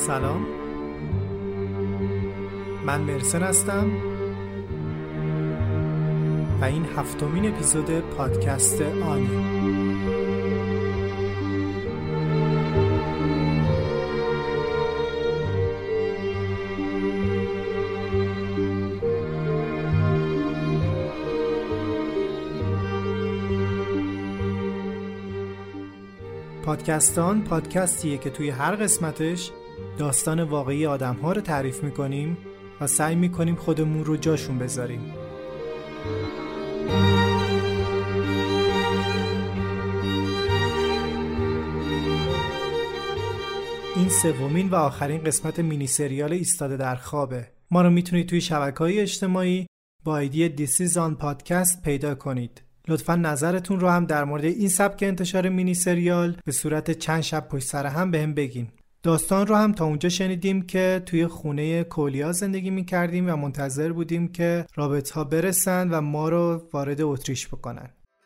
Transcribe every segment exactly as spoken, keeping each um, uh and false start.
سلام، من مرسن هستم و این هفتمین اپیزود پادکست آنی. پادکستان پادکستیه که توی هر قسمتش داستان واقعی آدم‌ها رو تعریف می‌کنیم و سعی می‌کنیم خودمون رو جاشون بذاریم. این سومین و آخرین قسمت مینی سریال ایستاده در خوابه. ما رو میتونید توی شبکه‌های اجتماعی با آیدی This is on podcast پیدا کنید. لطفاً نظرتون رو هم در مورد این سبک انتشار مینی سریال به صورت چند شب پشت سر هم بهم بگین. داستان رو هم تا اونجا شنیدیم که توی خونه کولیا زندگی می‌کردیم و منتظر بودیم که رابطه‌ها برسن و ما رو وارد اتریش بکنن.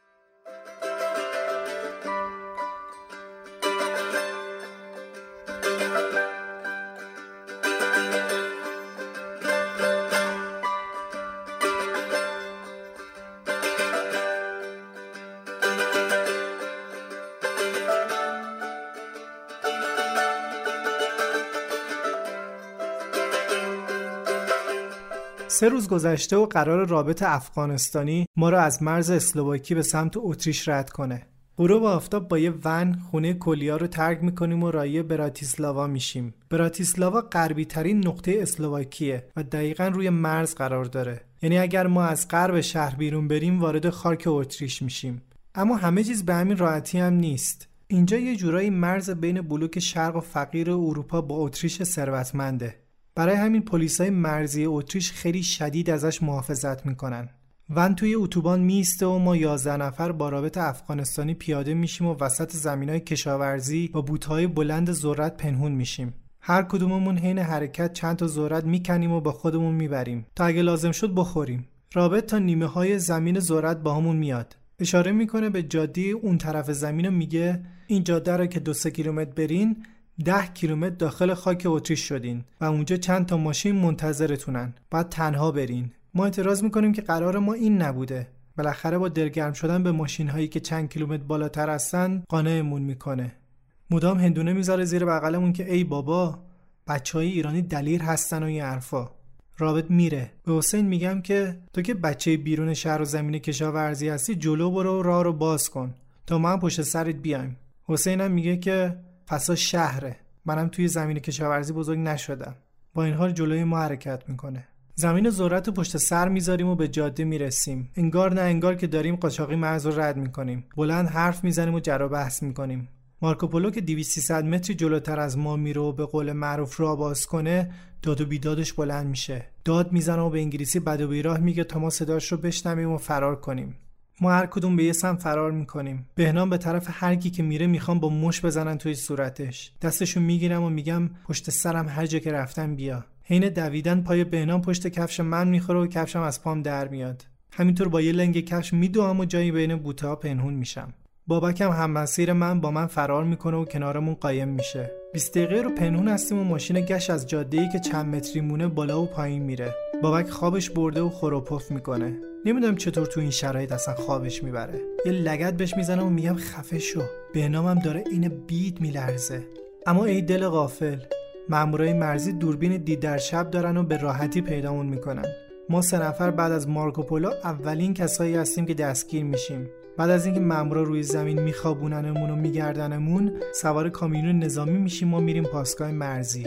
سه روز گذشته و قرار رابط افغانستانی ما رو از مرز اسلواکی به سمت اتریش رد کنه. غروب آفتاب با یه ون خونه کولیا رو ترک میکنیم و راهی براتیسلاوا میشیم. براتیسلاوا غربی ترین نقطه اسلواکیه و دقیقاً روی مرز قرار داره. یعنی اگر ما از غرب شهر بیرون بریم وارد خاک اتریش میشیم. اما همه چیز به همین راحتی هم نیست. اینجا یه جورایی مرز بین بلوک شرق و فقیر اروپا با اتریش ثروتمنده. برای همین پلیسای مرزی اتریش خیلی شدید ازش محافظت میکنن. ون توی اتوبان میسته و ما یازده نفر با رابط افغانستانی پیاده میشیم و وسط زمینای کشاورزی با بوتهای بلند ذرت پنهون میشیم. هر کدوممون حین حرکت چند تا ذرت میکنیم و با خودمون میبریم تا اگه لازم شد بخوریم. رابط تا نیمه های زمین ذرت با همون میاد. اشاره میکنه به جاده اون طرف زمین و میگه این جاده رو که دو سه کیلومتر برین ده کیلومتر داخل خاک اتریش شدین و اونجا چند تا ماشین منتظرتونن. بعد تنها برین. ما اعتراض میکنیم که قرار ما این نبوده. بالاخره با دلگرم شدن به ماشین هایی که چند کیلومتر بالاتر هستن قانعمون میکنه. مدام هندونه میذاره زیر بغلمون که ای بابا بچهای ایرانی دلیر هستن و این حرفا. رابط میره. به حسین میگم که تو که بچه بیرون شهر و زمین کشاورزی هستی جلو برو و راه رو باز کن تا ما هم پشت سرت بیایم. حسینم میگه که پسا شهره، منم توی زمین کشاورزی بزرگ نشدم. با این حال جلوی ما حرکت میکنه. زمین ذرت پشت سر میذاریم و به جاده میرسیم. انگار نه انگار که داریم قاچاقی مرز رو رد میکنیم. بلند حرف میزنیم و جر و بحث میکنیم. مارکوپولو که دویست سیصد متری جلوتر از ما میره و به قول معروف راه باز کنه، داد و بیدادش بلند میشه. داد میزنه و به انگلیسی بد و بیراه میگه تا ما صداش رو بشنویم و فرار کنیم. ما هر کدوم به یه سمت فرار میکنیم. بهنام به طرف هر کی که میره میخوام با مش بزنن توی صورتش. دستشو میگیرم و میگم پشت سرم هر جا که رفتم بیا. حین دویدن پای بهنام پشت کفش من میخوره و کفشم از پام در میاد. همینطور با یه لنگ کفش میدوام و جایی بین بوته‌ها پنهون میشم. بابکم هم مسیر من با من فرار میکنه و کنارمون قایم میشه. بیست دقیقه رو پنهون هستیم و ماشین گشت از جاده‌ای که چند متری مونه بالا و پایین میره. بابک خوابش برده و خور و پف میکنه. نمیدونم چطور تو این شرایط اصلا خوابش میبره. یه لگد بهش میزنم و میگم خفه شو. بهنامم داره این بید میلرزه. اما ای دل غافل، مامورای مرزی دوربین دید در شب دارن و به راحتی پیدامون میکنن. ما سه نفر بعد از مارکوپولو اولین کسایی هستیم که دستگیر میشیم. بعد از اینکه مامورا روی زمین میخوابوننمون و میگردنمون، سوار کامیون نظامی میشیم و میریم پاسگاه مرزی.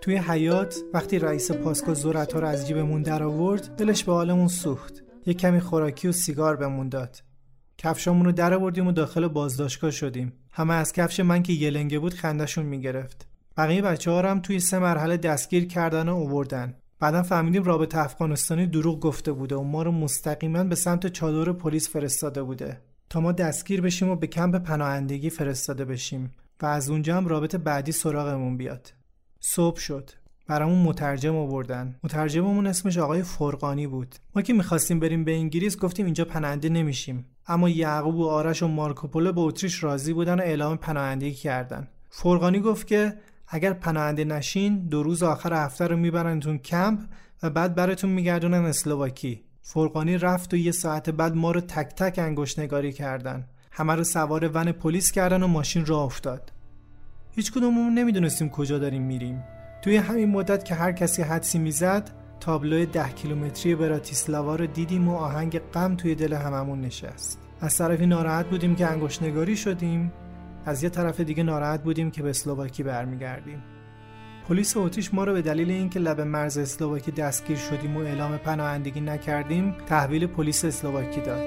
توی حیاط وقتی رئیس پاسکو ذرت‌ها رو از جیبمون در آورد، دلش به حالمون سوخت. یک کمی خوراکی و سیگار بهمون داد. کفشامون رو در آوردیم و داخل بازداشتگاه شدیم. همه از کفش من که یلنگه بود خندشون میگرفت. بقیه بچه‌ها رو هم توی سه مرحله دستگیر کردن و آوردن. بعدم فهمیدیم رابطه افغانستانی دروغ گفته بوده و ما رو مستقیما به سمت چادر پلیس فرستاده بوده تا ما دستگیر بشیم و به کمپ پناهندگی فرستاده بشیم و از اونجا هم رابطه بعدی سراغمون بیاد. صبح شد. برامون مترجم آوردن. مترجممون اسمش آقای فرقانی بود. ما که می‌خواستیم بریم به انگلیس گفتیم اینجا پناهنده نمیشیم. اما یعقوب و آرش و مارکوپولو به اتریش راضی بودن و اعلام پناهندگی کردن. فرقانی گفت که اگر پناهنده نشین دو روز آخر هفته رو میبرنتون کمپ و بعد براتون میگردونن اسلواکی. فرقانی رفت و یه ساعت بعد ما رو تک تک انگشت نگاری کردن. همه رو سوار ون پلیس کردن و ماشین راه افتاد. هیچ کدوممون نمیدونستیم کجا داریم میریم. توی همین مدت که هر کسی حدسی میزد، تابلوی ده کیلومتری براتیسلاوا رو دیدیم و آهنگ غم توی دل هممون نشست. از طرفی ناراحت بودیم که انگشت نگاری شدیم، از یه طرف دیگه ناراحت بودیم که به اسلواکی برمیگردیم. پلیس اتریش ما رو به دلیل اینکه لب مرز اسلواکی دستگیر شدیم و اعلام پناهندگی نکردیم، تحویل پلیس اسلواکی داد.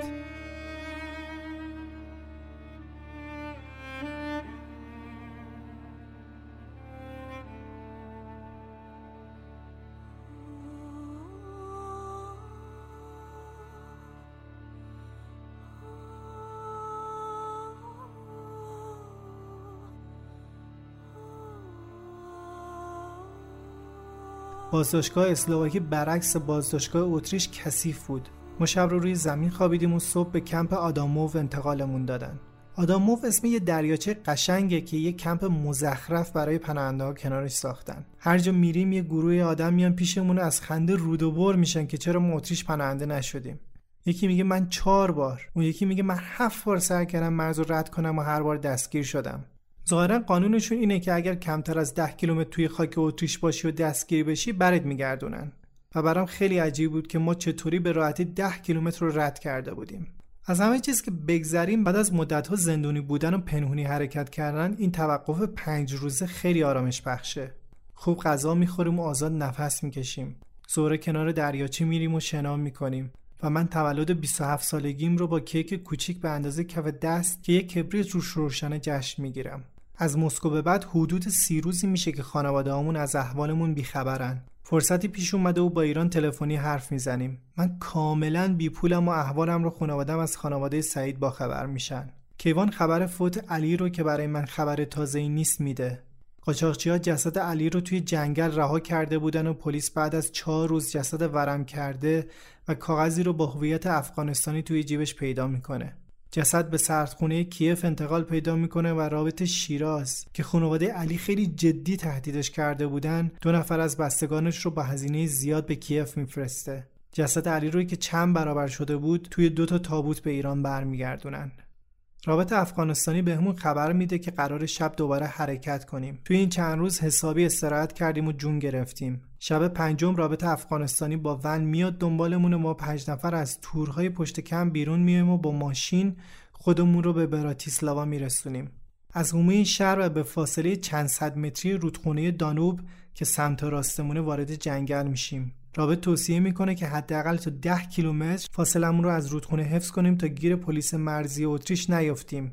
بازداشتگاه اسلواکی برعکس بازداشتگاه اتریش کثیف بود. ما شب رو روی زمین خوابیدیم و صبح به کمپ آداموو انتقالمون دادن. آداموو اسم یه دریاچه قشنگه که یه کمپ مزخرف برای پناهنده‌ها کنارش ساختن. هر جا میریم یه گروه آدم میان پیشمون از خنده رود و بر میشن که چرا ما اتریش پناهنده نشدیم. یکی میگه من چهار بار، اون یکی میگه من هفت بار سعی کردم مرز رو رد کنم و هر بار دستگیر شدم. ظاهرا قانونشون اینه که اگر کمتر از ده کیلومتر توی خاک اتریش باشی و دستگیر بشی برات میگردونن. و برام خیلی عجیب بود که ما چطوری به راحتی ده کیلومتر رو رد کرده بودیم. از همه چیز که بگذریم، بعد از مدت‌ها زندونی بودن و پنهونی حرکت کردن، این توقف پنج روزه خیلی آرامش بخشه. خوب غذا میخوریم و آزاد نفس میکشیم. ظهر کنار دریاچه میریم و شنا میکنیم. و من تولد بیست و هفت سالگیم رو با کیک کوچیک به اندازه کف دست که یک کبریت روش روشنه جشن میگیرم. از مسکو به بعد حدود سی روزی میشه که خانواده‌هامون از احوالمون بیخبرن. فرصتی پیش اومده و با ایران تلفنی حرف میزنیم. من کاملا بی پولم و احوالم رو خانواده‌ام از خانواده سعید با خبر میشن. کیوان خبر فوت علی رو که برای من خبر تازه‌ای نیست میده. قاچاقچی‌ها جسد علی رو توی جنگل رها کرده بودن و پلیس بعد از چهار روز جسد ورم کرده و کاغذی رو با هویت افغانستانی توی جیبش پیدا میکنه. جسد به سردخونه کیف انتقال پیدا میکنه و رابط شیراز که خانواده علی خیلی جدی تهدیدش کرده بودن، دو نفر از بستگانش رو با هزینه زیاد به کیف میفرسته. جسد علی روی که چند برابر شده بود توی دو تا تابوت به ایران برمیگردونن. رابط افغانستانی بهمون خبر میده که قرار شب دوباره حرکت کنیم. توی این چند روز حسابی استراحت کردیم و جون گرفتیم. شب پنجم رابط افغانستانی با ون میاد دنبالمون و ما پنج نفر از تورهای پشت کم بیرون میایم و با ماشین خودمون رو به براتیسلاوا میرسونیم. از حومه شهر و به فاصله چند صد متری رودخونه دانوب که سمت راستمونه وارد جنگل میشیم. رابط توصیه میکنه که حداقل تا ده کیلومتر فاصلمون رو از رودخونه حفظ کنیم تا گیر پلیس مرزی اتریش نیافتیم.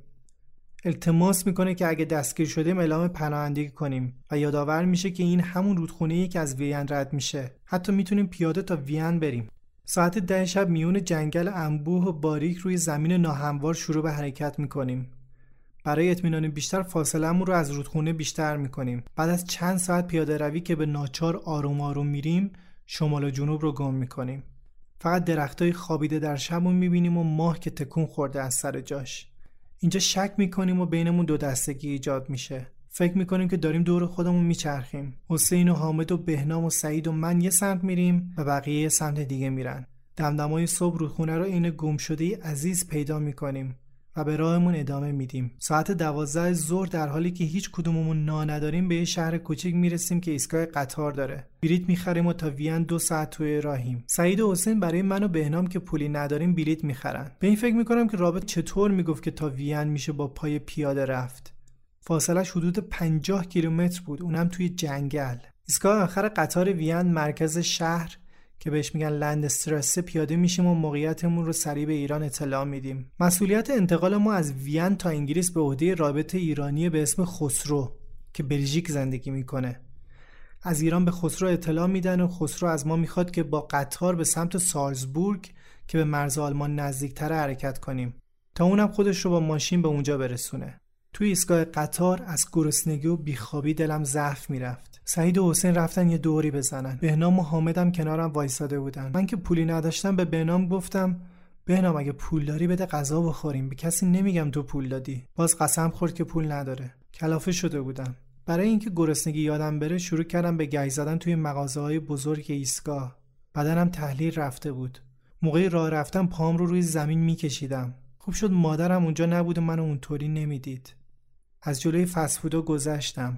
التماس میکنه که اگه دستگیر شدیم اعلام پناهندگی کنیم و یادآور میشه که این همون رودخونه‌ای که از وین رد میشه. حتی میتونیم پیاده تا وین بریم. ساعت ده شب میون جنگل انبوه و باریک روی زمین ناهموار شروع به حرکت میکنیم. برای اطمینان بیشتر فاصله‌مون رو از رودخونه بیشتر میکنیم. بعد از چند ساعت پیاده روی که به ناچار آروم آروم میریم، شمال و جنوب رو گم میکنیم. فقط درختای خوابیده در شبمون میبینیم و ماه که تکون خورده از سر جاش. اینجا شک میکنیم و بینمون دو دستگی ایجاد میشه. فکر میکنیم که داریم دور خودمون میچرخیم. حسین و حامد و بهنام و سعید و من یه سمت میریم و بقیه یه سمت دیگه میرن. دمدمای صبح رودخونه رو عین گم شده عزیز پیدا میکنیم و به راهمون ادامه میدیم. ساعت دوازده ظهر در حالی که هیچ کدوممون نا نداریم به یه شهر کوچیک میرسیم که ایستگاه قطار داره. بلیط میخریم و تا وین دو ساعت توی راهیم. سعید و حسین برای من و بهنام که پولی نداریم بلیط میخرن. به این فکر میکنم که رابط چطور میگفت که تا وین میشه با پای پیاده رفت. فاصلش حدود پنجاه کیلومتر بود، اونم توی جنگل. ایستگاه آخر قطار وین مرکز شهر که بهش میگن لندستراسه پیاده میشیم و موقعیتمون رو سریع به ایران اطلاع میدیم. مسئولیت انتقال ما از وین تا انگلیس به عهده رابط ایرانی به اسم خسرو که بلژیک زندگی میکنه. از ایران به خسرو اطلاع میدن و خسرو از ما میخواد که با قطار به سمت سالزبورگ که به مرز آلمان نزدیکتره حرکت کنیم تا اونم خودش رو با ماشین به اونجا برسونه. توی ایستگاه قطار از گرسنگی و بیخوابی دلم ضعف میرفت. سعید و حسین رفتن یه دوری بزنن. بهنام و حامدم کنارم وایساده بودن. من که پولی نداشتم به بهنام گفتم بهنام اگه پول داری بده غذا بخوریم، به کسی نمیگم تو پول دادی. باز قسم خورد که پول نداره. کلافه شده بودم. برای اینکه گرسنگی یادم بره شروع کردم به گشت زدن توی مغازه‌های بزرگ ایستگاه. بدنم تحلیل رفته بود. موقع راه رفتن پام رو روی زمین میکشیدم. خوب شد مادرم اونجا نبود و منو اونطوری نمیدید. از جلوی فست فودا گذشتم.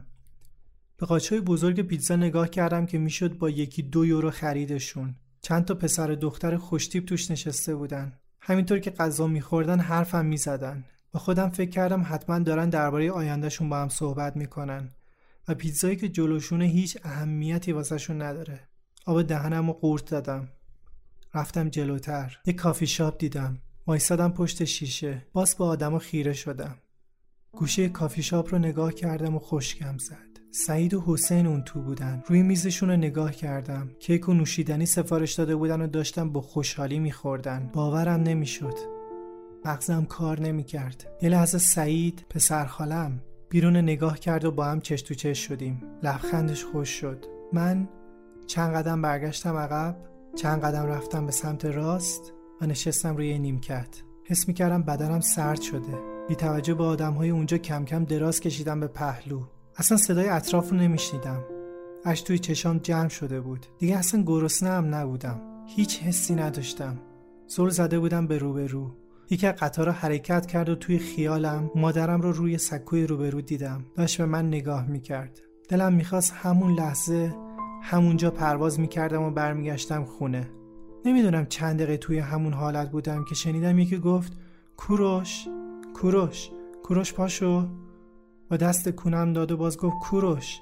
به قاچای بزرگ پیتزا نگاه کردم که میشد با یکی دو یورو خریدشون. چند تا پسر و دختر خوشتیپ توش نشسته بودن. همینطور که غذا میخوردن حرفم میزدن. با خودم فکر کردم حتما دارن درباره آیندهشون با هم صحبت میکنن و پیتزایی که جلوشونه هیچ اهمیتی واسهشون نداره. آب دهنمو قورت دادم. رفتم جلوتر. یک کافی شاپ دیدم. وایسادم پشت شیشه. باز با آدما خیره شدم. گوشه کافی شاپ رو نگاه کردم و خشکم زد. سعید و حسین اون تو بودن. روی میزشون رو نگاه کردم. کیک و نوشیدنی سفارش داده بودن و داشتم با خوشحالی میخوردن. باورم نمیشد. مغزم کار نمیکرد. یه لحظه سعید، پسر خالم، بیرون نگاه کرد و با هم چش تو چش شدیم. لبخندش خوش شد. من چند قدم برگشتم عقب، چند قدم رفتم به سمت راست و نشستم روی نیمکت. حس میکردم بدنم سرد شده. بی توجه به آدم‌های اونجا کم کم دراز کشیدم به پهلو. اصلا صدای اطراف رو نمیشنیدم. اشک توی چشام جمع شده بود. دیگه اصلا گرسنه هم نبودم. هیچ حسی نداشتم. زل زده بودم به روبرو. یکی از قطارها حرکت کرد و توی خیالم مادرم رو روی سکوی روبرو دیدم. داشت به من نگاه میکرد. دلم میخواست همون لحظه همونجا پرواز میکردم و برمیگشتم خونه. نمیدونم چند دقیقه توی همون حالت بودم که شنیدم یکی گفت کوروش، کوروش، کوروش پاشو. با دست کونم داد و باز گفت کوروش.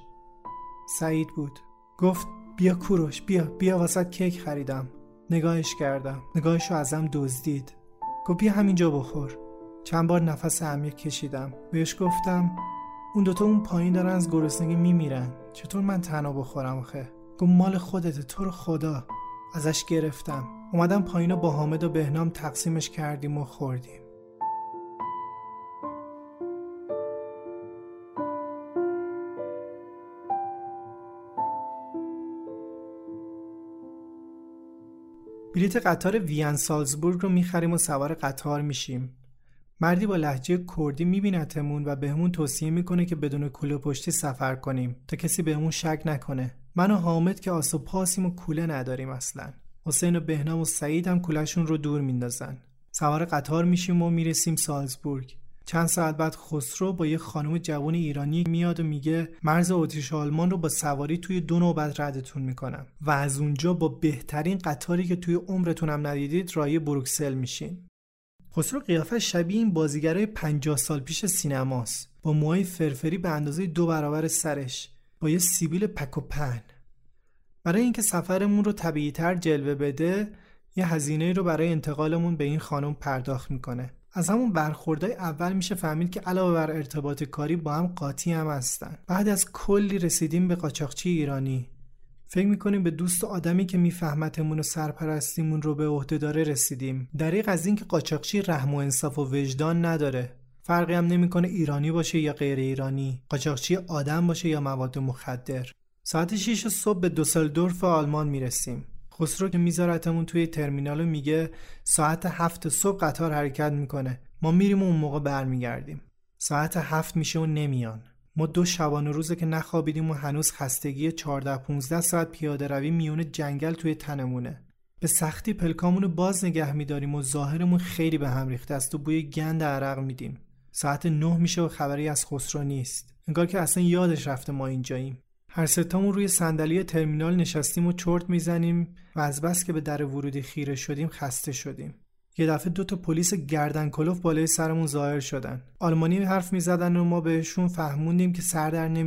سعید بود. گفت بیا کوروش، بیا بیا واسه کیک خریدم. نگاهش کردم. نگاهشو ازم دزدید. گفت بیا همینجا بخور. چند بار نفس عمیق کشیدم. بهش گفتم اون دوتا اون پایین دارن از گرسنگی میمیرن، چطور من تنها بخورم آخه؟ گفت مال خودته، تو رو خدا. ازش گرفتم. اومدم پایین و با حامد و بهنام تقسیمش کردیم و خوردیم. بلیت قطار وین سالزبورگ رو میخریم و سوار قطار میشیم. مردی با لهجه کردی میبینتمون و بهمون توصیه میکنه که بدون کوله پشتی سفر کنیم تا کسی بهمون شک نکنه. من و حامد که آس و پاسیم و کوله نداریم اصلا. حسین و بهنام و سعید هم کولهشون رو دور میندازن. سوار قطار میشیم و میرسیم سالزبورگ. چند ساعت بعد خسرو با یه خانم جوان ایرانی میاد و میگه مرز اتریش و آلمان رو با سواری توی دو نوبت ردتون میکنم و از اونجا با بهترین قطاری که توی عمرتون هم ندیدید راهی بروکسل میشین. خسرو قیافه شبیه این بازیگرای پنجاه سال پیش سینماست، با موهای فرفری به اندازه دو برابر سرش، با یه سیبیل پک و پن. برای اینکه سفرمون رو طبیعی‌تر جلوه بده، یه هزینه رو برای انتقالمون به این خانم پرداخت میکنه. از همون برخوردای اول میشه فهمید که علاوه بر ارتباط کاری با هم قاطی هم هستن. بعد از کلی رسیدیم به قاچاقچی ایرانی. فکر میکنیم به دوست آدمی که میفهمتمون و سرپرستیمون رو به عهده داره رسیدیم. دریغ از این که قاچاقچی رحم و انصاف و وجدان نداره. فرقی هم نمیکنه ایرانی باشه یا غیر ایرانی، قاچاقچی آدم باشه یا مواد مخدر. ساعت شش صبح به دوسلدورف آلمان میرسیم. خسرو که میذارتمون توی ترمینال و میگه ساعت هفت صبح قطار حرکت میکنه. ما میریم و اون موقع برمیگردیم. ساعت هفت میشه و نمیان. ما دو شبانه روزه که نخوابیدیم و هنوز خستگی چهارده پانزده ساعت پیاده روی میون جنگل توی تنمونه. به سختی پلکامونو باز نگه میداریم و ظاهرمون خیلی به هم ریخته است و بوی گند عرق میدیم. ساعت نه میشه و خبری از خسرو نیست. انگار که اصلا یادش رفته ما اینجاییم. هر ستامون روی صندلی ترمینال نشستیم و چرت میزنیم و از بس که به در ورودی خیره شدیم خسته شدیم. یه دفعه دو تا پلیس گردن کلوف بالای سرمون ظاهر شدن. آلمانی حرف میزدن و ما بهشون فهموندیم که سر در نمیاریم.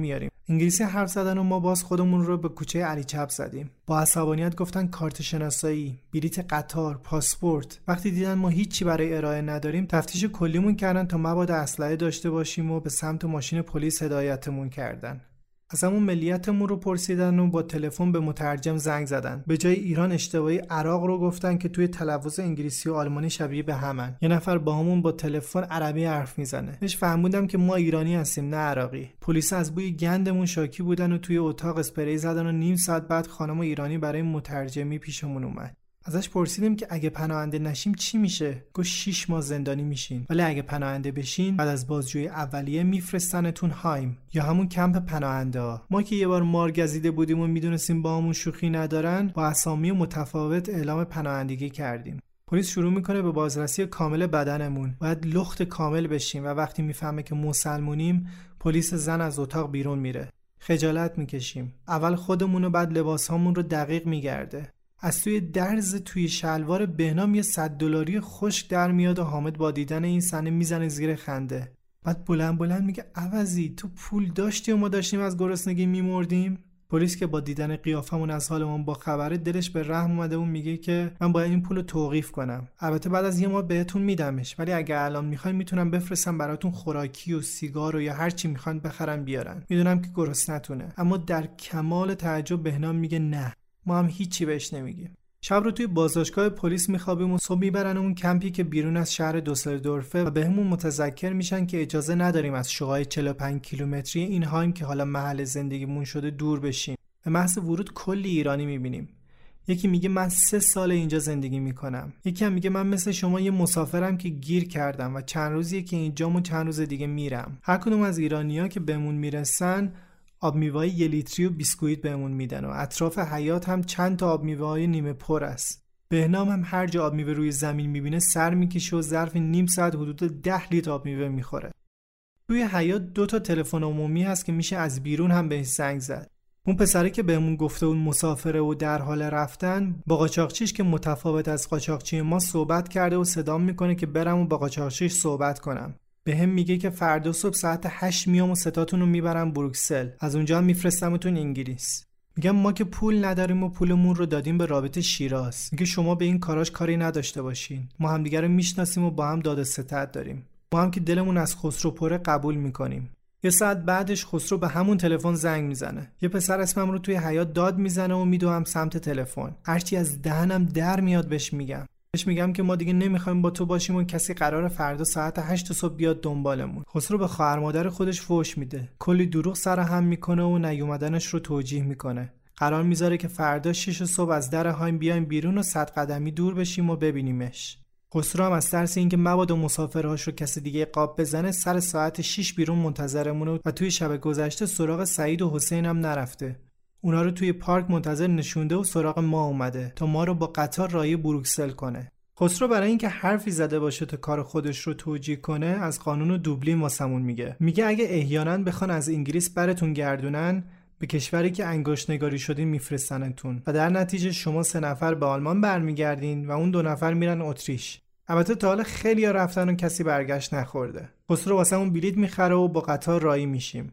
انگلیسی حرف زدن و ما باز خودمون رو به کوچه علی چپ زدیم. با عصبانیت گفتن کارت شناسایی، بلیت قطار، پاسپورت. وقتی دیدن ما هیچی برای ارائه نداریم، تفتیش کلیمون کردن تا مبادا اسلحه داشته باشیم و به سمت ماشین پلیس هدایتمون کردن. از همون ملیتمون رو پرسیدن و با تلفن به مترجم زنگ زدن. به جای ایران اشتباهی عراق رو گفتن که توی تلفظ انگلیسی و آلمانی شبیه به همن. یه نفر با همون با تلفن عربی حرف میزنه. بهش فهموندم که ما ایرانی هستیم نه عراقی. پلیس از بوی گندمون شاکی بودن و توی اتاق اسپری زدن و نیم ساعت بعد خانم ایرانی برای مترجمی پیشمون اومد. ازش پرسیدیم که اگه پناهنده نشیم چی میشه؟ گفت شش ماه زندانی میشین، ولی اگه پناهنده بشین بعد از بازجویی اولیه میفرستنتون هایم یا همون کمپ پناهنده ها. ما که یه بار مار گزیده بودیم و میدونستیم با همون شوخی ندارن، با اسامی متفاوت اعلام پناهندگی کردیم. پلیس شروع میکنه به بازرسی کامل بدنمون. باید لخت کامل بشیم و وقتی میفهمه که مسلمونیم، پلیس زن از اتاق بیرون میره. خجالت میکشیم. اول خودمون و بعد لباسامون رو دقیق میگرده. از توی درز توی شلوار بهنام یه صد دلاری خشک در میاد و حامد با دیدن این صحنه میزنه زیر خنده. بعد بلند بلند میگه عوضی تو پول داشتی و ما داشتیم از گرسنگی میمردیم؟ پلیس که با دیدن قیافمون از حالمون با خبره دلش به رحم اومده و میگه که من باید این پولو توقیف کنم. البته بعد از یه ماه بهتون میدمش، ولی اگه الان میخواین میتونم بفرستم براتون خوراکی و سیگار و یا هر چی میخواین بخرن بیارن. میدونم که گرسنتونه. اما در کمال تعجب بهنام میگه نه. ما هم هیچی بهش نمیگیم. شب رو توی بازداشتگاه پلیس میخوابیم و صبح میبرن اون کمپی که بیرون از شهر دوسلدورفه و بهمون متذکر میشن که اجازه نداریم از شوهای چهل و پنج کیلومتری این هایم که حالا محل زندگیمون شده دور بشیم. به محض ورود کلی ایرانی میبینیم. یکی میگه من سه سال اینجا زندگی میکنم. یکی هم میگه من مثل شما یه مسافرم که گیر کردم و چند روزیه که اینجام و چند روز دیگه میرم. هر کدوم از ایرانی‌ها که بهمون میرسن آب میوه‌ای یه لیتری و بیسکویت بهمون میدن و اطراف حیاط هم چند تا آب میوه‌های نیمه پر است. بهنام هم هر جا آب میوه روی زمین میبینه سر میکشه و ظرف نیم ساعت حدود ده لیتر آب میوه میخوره. توی حیاط دو تا تلفن عمومی هست که میشه از بیرون هم بهش زنگ زد. اون پسری که بهمون گفته اون مسافره و در حال رفتن با قاچاقچیش که متفاوت از قاچاقچی ما صحبت کرده و صدام میکنه که برم و با قاچاقچیش صحبت کنم. به هم میگه که فردا صبح ساعت هشت میام و ستاتون رو میبرم بروکسل، از اونجا هم میفرستمتون انگلیس. میگم ما که پول نداریم و پولمون رو دادیم به رابطه شیراز. میگه شما به این کاراش کاری نداشته باشین. ما همدیگه رو میشناسیم و با هم داد و ستد داریم. ما هم که دلمون از خسرو پره قبول میکنیم. یه ساعت بعدش خسرو به همون تلفن زنگ میزنه. یه پسر اسمم رو توی حیاط داد میزنه و میدوام سمت تلفن. هرچی از دهنم در میاد بهش میگم. بهش میگم که ما دیگه نمیخوایم با تو باشیم و کسی قراره فردا ساعت هشت صبح بیاد دنبالمون. خسرو به خواهر مادر خودش فحش میده. کلی دروغ سر هم میکنه و نیومدنش رو توجیه میکنه. قرار میذاره که فردا شش صبح از در هایم بیایم بیرون و صد قدمی دور بشیم و ببینیمش. خسرو هم از ترس اینکه مبادا مسافرهاش رو کسی دیگه قاب بزنه سر ساعت شش بیرون منتظرمونه و توی شب گذشته سراغ سعید و حسین هم نرفته. اونا رو توی پارک منتظر نشونده و سراغ ما اومده تا ما رو با قطار راه بروکسل کنه. خسرو برای اینکه حرفی زده باشه تا کار خودش رو توجیه کنه از قانون دوبلین واسمون میگه. میگه اگه احیانا بخوان از انگلیس براتون گردونن به کشوری که انگشت نگاری شدین میفرستنتون و در نتیجه شما سه نفر به آلمان برمیگردین و اون دو نفر میرن اتریش. البته تا حالا خیلی‌ها رفتن و کسی برگشت نخورده. خسرو واسمون بلیط میخره و با قطار راهی میشیم.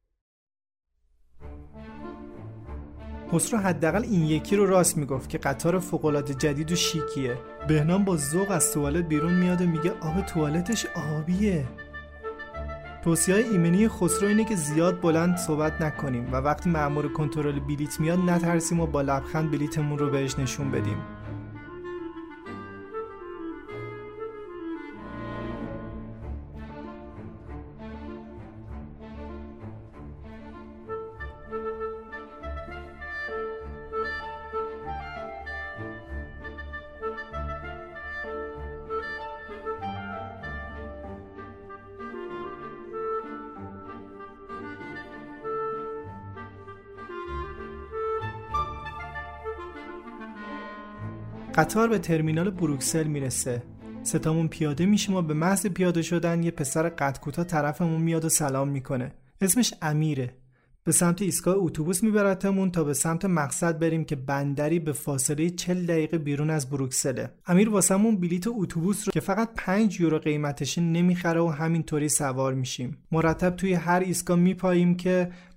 خسرو حداقل این یکی رو راست میگفت که قطار فوق‌العاده جدید و شیکیه. بهنام با ذوق از توالت بیرون میاد و میگه آب توالتش آبیه. توصیه‌های ایمنی خسرو اینه که زیاد بلند صحبت نکنیم و وقتی مأمور کنترل بلیط میاد نترسیم و با لبخند بلیطمون رو بهش نشون بدیم. قطار به ترمینال بروکسل میرسه. ستامون پیاده میشیم و به محض پیاده شدن یه پسر قد کوتاه طرفمون میاد و سلام میکنه. اسمش امیره. به سمت ایستگاه اتوبوس میبرتمون تا به سمت مقصد بریم که بندری به فاصله چهل دقیقه بیرون از بروکسله. امیر واسمون بلیت اتوبوس رو که فقط پنج یورو قیمتشه نمیخره و همینطوری سوار میشیم. مرتب توی هر ایستگاه میپاییم که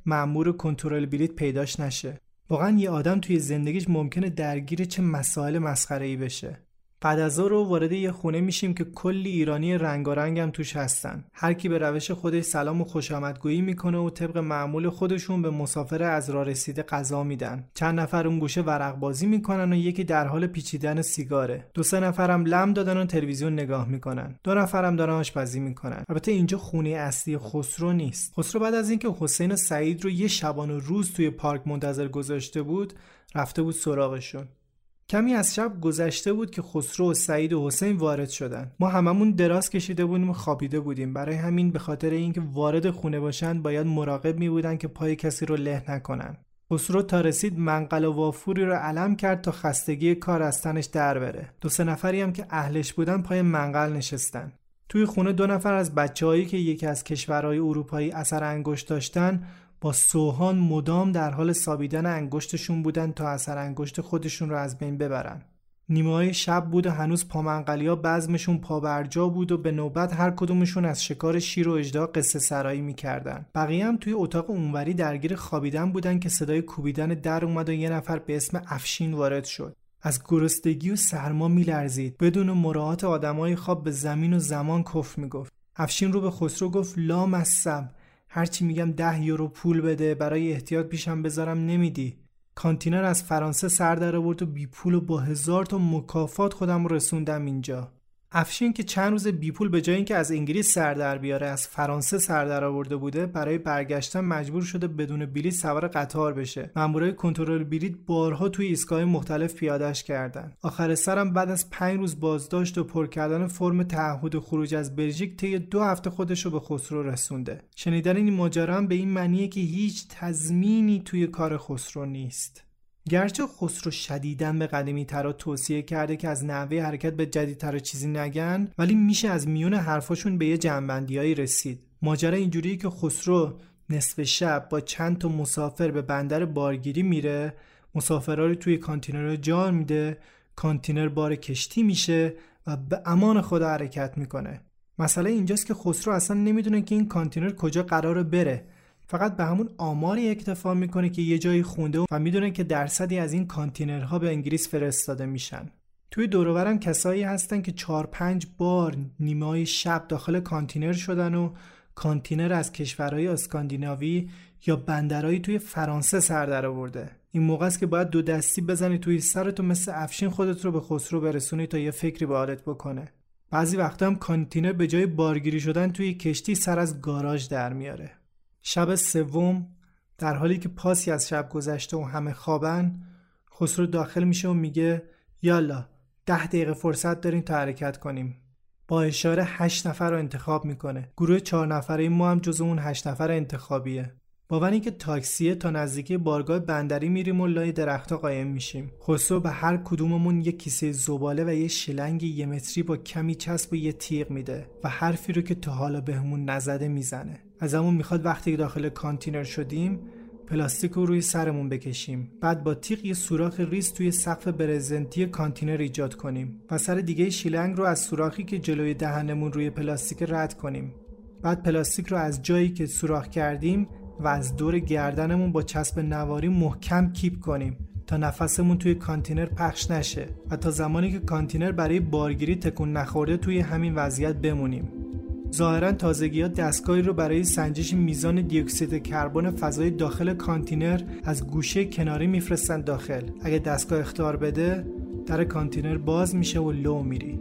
مأمور کنترل بلیط پیداش نشه. واقعا یه آدم توی زندگیش ممکنه درگیر چه مسائل مسخره‌ای بشه. بعد از ظهر رو وارد یه خونه میشیم که کلی ایرانی رنگارنگ هم توش هستن. هر کی به روش خودش سلام و خوش آمدگویی میکنه و طبق معمول خودشون به مسافر از راه رسیده غذا میدن. چند نفر اون گوشه ورق بازی میکنن و یکی در حال پیچیدن سیگاره. دو سه نفرم لم دادن و تلویزیون نگاه میکنن. دو نفرم دارن آشپزی میکنن. البته اینجا خونه اصلی خسرو نیست. خسرو بعد از اینکه حسین و سعید رو یه شبانه روز توی پارک منتظر گذاشته بود، رفته بود سراغشون. کمی از شب گذشته بود که خسرو و سعید و حسین وارد شدن. ما هممون دراز کشیده بودیم و خوابیده بودیم. برای همین به خاطر اینکه وارد خونه باشن باید مراقب می بودن که پای کسی رو له نکنن. خسرو تا رسید منقل و وافوری رو علم کرد تا خستگی کار از تنش در بره. دو سه نفری هم که اهلش بودن پای منقل نشستن. توی خونه دو نفر از بچه‌هایی که یکی از کشورهای اروپایی اثر انگشت داشتن با سوهان مدام در حال سابیدن انگشتشون بودن تا اثر انگشت خودشون رو از بین ببرن. نیمه‌های شب بود و هنوز پامنقلیا بزمشون پابرجا بود و به نوبت هر کدومشون از شکار شیر و اژدها قصه سرایی می‌کردن. بقیه هم توی اتاق اونوری درگیر خوابیدن بودن که صدای کوبیدن در اومد و یه نفر به اسم افشین وارد شد. از گرسنگی و سرما می‌لرزید. بدون مراعات آدمای خواب به زمین و زمان کفر می‌گفت. افشین رو به خسرو گفت لامصب، هرچی میگم ده یورو پول بده، برای احتیاط پیشم بذارم نمیدی. کانتینر از فرانسه سر در آورد و بی پول و با هزار تا مکافات خودم رسوندم اینجا. افشین که چند روز بی پول به جای اینکه از انگلیس سر در بیاره از فرانسه سر در آورده بوده، برای برگشتن مجبور شده بدون بلیط سوار قطار بشه. مامورای کنترل بلیط بارها توی ایستگاه مختلف پیاده‌اش کردن. آخر سرم بعد از پنج روز بازداشت و پر کردن فرم تعهد خروج از بلژیک طی دو هفته خودش رو به خسرو رسونده. شنیدن این ماجرا هم به این معنیه که هیچ تضمینی توی کار خسرو نیست. گرچه خسرو شدیداً به قدیمی ترا توصیه کرده که از نحوه حرکت به جدیدترا چیزی نگن، ولی میشه از میون حرفاشون به یه جنبندیایی رسید. ماجرا اینجوریه که خسرو نصف شب با چند تا مسافر به بندر بارگیری میره، مسافرها رو توی کانتینر جا میده، کانتینر بار کشتی میشه و به امان خدا حرکت میکنه. مسئله اینجاست که خسرو اصلا نمیدونه که این کانتینر کجا قراره بره. فقط به همون آماری اکتفا میکنه که یه جایی خونده و میدونه که درصدی از این کانتینرها به انگلیس فرستاده میشن. توی دور و برم کسایی هستن که چهار پنج بار نیمه‌های شب داخل کانتینر شدن و کانتینر از کشورهای اسکاندیناوی یا بندرایی توی فرانسه سر در آورده. این موقع است که باید دو دستی بزنی توی سرت و مثل افشین خودت رو به خسرو برسونی تا یه فکری به حالت بکنه. بعضی وقتا هم کانتینر به جای بارگیری شدن توی کشتی سر از گاراژ در میاره. شب سوم در حالی که پاسی از شب گذشته و همه خوابن، خسرو داخل میشه و میگه یالا ده دقیقه فرصت داریم تا حرکت کنیم. با اشاره هشت نفر رو انتخاب میکنه. گروه چهار نفره ما هم جز اون هشت نفر انتخابیه. باور اینکه تاکسیه تا نزدیکی بارگاه بندری میریم و لای درخت‌ها قایم میشیم. خسرو به هر کدوممون یک کیسه زباله و یه شلنگ یه متری با کمی چسب و یه تیغ میده و حرفی رو که تا حالا بهمون نزده میزنه. ازمون میخواد وقتی داخل کانتینر شدیم پلاستیک رو روی سرمون بکشیم، بعد با تیغ یه سوراخ ریز توی سقف برزنتی کانتینر ایجاد کنیم و سر دیگه شیلنگ رو از سوراخی که جلوی دهنمون روی پلاستیک رد کنیم. بعد پلاستیک رو از جایی که سوراخ کردیم و از دور گردنمون با چسب نواری محکم کیپ کنیم تا نفسمون توی کانتینر پخش نشه و تا زمانی که کانتینر برای بارگیری تکون نخورده توی همین وضعیت بمونیم. ظاهراً تازگی‌ها دستگاهی رو برای سنجش میزان دی اکسید کربن فضای داخل کانتینر از گوشه کناری میفرستن داخل. اگه دستگاه اخطار بده در کانتینر باز میشه و لو میری.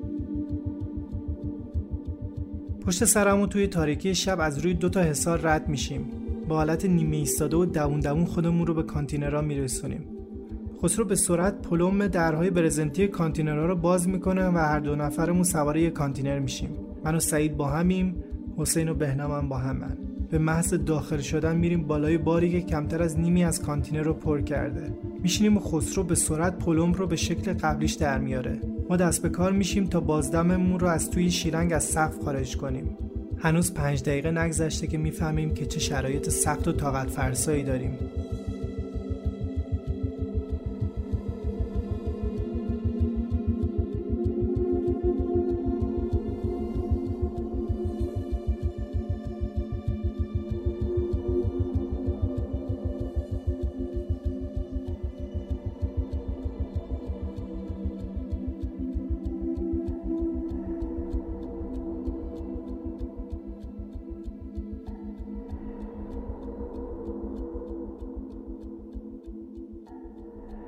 پشت سرمون توی تاریکی شب از روی دو تا حصار رد میشیم. با حالت نیمه ایستاده و دوون دوون خودمون رو به کانتینرها میرسونیم. خسرو به سرعت پلم درهای برزنتی کانتینرها رو باز میکنه و هر دو نفرمون سوار یک کانتینر میشیم. من و سعید با همیم، حسین و بهنام هم با همن. به محض داخل شدن میریم بالای باری که کمتر از نیمی از کانتینر رو پر کرده. میشینیم و خسرو به سرعت پلم رو به شکل قبلیش در میاره. ما دست به کار میشیم تا بازدممون رو از توی شیلنگ از سقف خارج کنیم. هنوز پنج دقیقه نگذشته که میفهمیم که چه شرایط سخت و طاقت فرسایی داریم.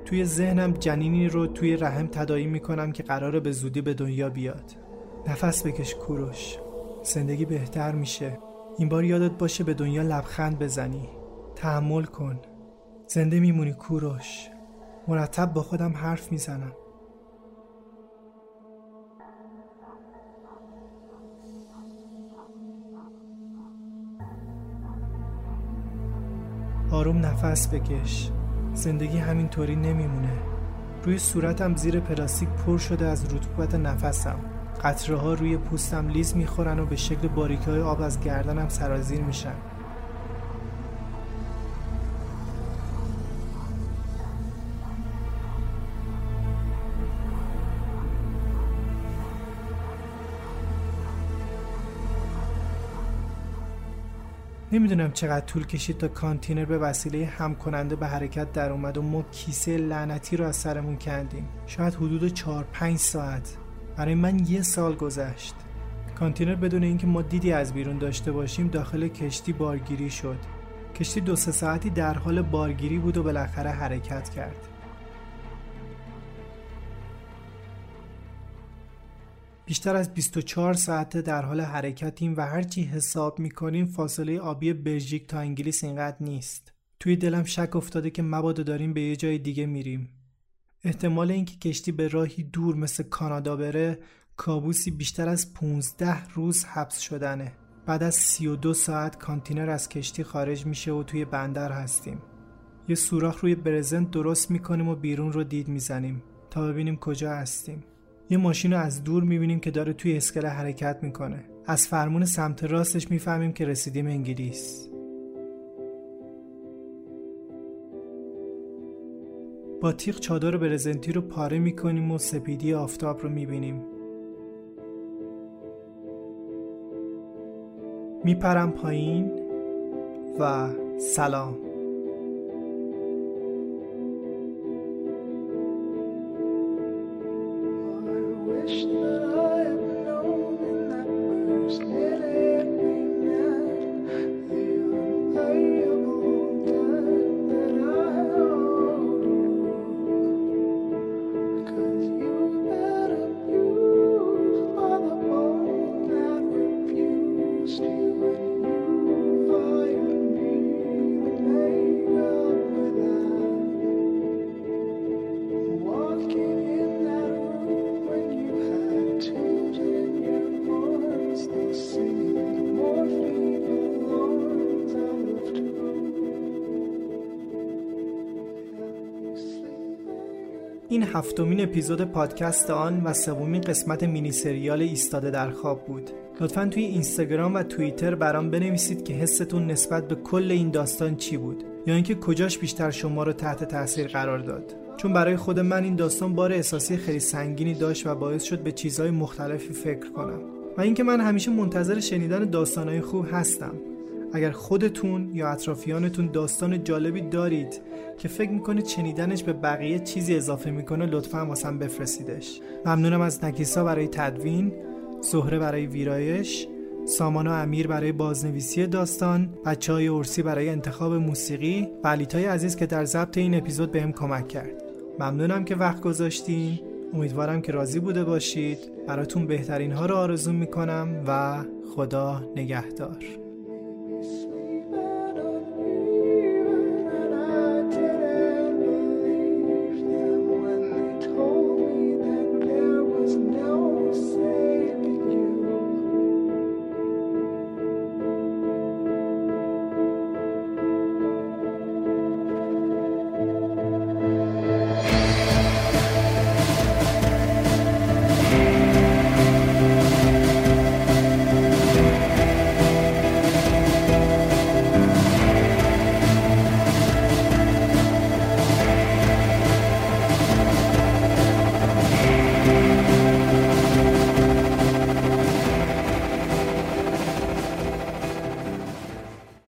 توی ذهنم جنینی رو توی رحم تداعی میکنم که قراره به زودی به دنیا بیاد. نفس بکش کوروش، زندگی بهتر میشه. این بار یادت باشه به دنیا لبخند بزنی. تحمل کن، زنده میمونی کوروش. مرتب با خودم حرف میزنم. آروم نفس بکش، زندگی همینطوری نمیمونه. روی صورتم زیر پلاستیک پر شده از رطوبت نفسم. قطره ها روی پوستم لیز میخورن و به شکل باریکه های آب از گردنم سرازیر میشن. نمیدونم چقدر طول کشید تا کانتینر به وسیله هم کننده به حرکت در اومد و ما کیسه لعنتی رو از سرمون کندیم. شاید حدود چهار پنج ساعت. برای من یه سال گذشت. کانتینر بدون اینکه ما دیدی از بیرون داشته باشیم داخل کشتی بارگیری شد. کشتی دو سه ساعتی در حال بارگیری بود و بالاخره حرکت کرد. بیشتر از بیست و چهار ساعته در حال حرکتیم و هرچی حساب میکنیم فاصله آبی بلژیک تا انگلیس اینقدر نیست. توی دلم شک افتاده که مبادا داریم به یه جای دیگه میریم. احتمال اینکه کشتی به راهی دور مثل کانادا بره کابوسی بیشتر از پونزده روز حبس شدنه. بعد از سی و دو ساعت کانتینر از کشتی خارج میشه و توی بندر هستیم. یه سوراخ روی برزنت درست میکنیم و بیرون رو دید میزنیم تا ببینیم کجا هستیم. یه ماشین رو از دور میبینیم که داره توی اسکله حرکت میکنه. از فرمون سمت راستش میفهمیم که رسیدیم انگلیس. با تیغ چادر برزنتی رو پاره میکنیم و سپیدی آفتاب رو میبینیم. میپرم پایین و سلام. این هفتمین اپیزود پادکست آن و سومین قسمت مینی سریال ایستاده در خواب بود. لطفاً توی اینستاگرام و توییتر برام بنویسید که حستون نسبت به کل این داستان چی بود یا اینکه کجاش بیشتر شما رو تحت تاثیر قرار داد. چون برای خود من این داستان بار احساسی خیلی سنگینی داشت و باعث شد به چیزهای مختلفی فکر کنم. و اینکه من همیشه منتظر شنیدن داستانهای خوب هستم. اگر خودتون یا اطرافیانتون داستان جالبی دارید که فکر میکنید شنیدنش به بقیه چیزی اضافه میکنه لطفاً واسم بفرستیدش. ممنونم از نکیسا برای تدوین، زهره برای ویرایش، سامان و امیر برای بازنویسی داستان، بچه‌های ارسی برای انتخاب موسیقی و علیتای عزیز که در ضبط این اپیزود بهم کمک کرد. ممنونم که وقت گذاشتین. امیدوارم که راضی بوده باشید. براتون بهترین ها رو آرزو میکنم و خدا نگهدار.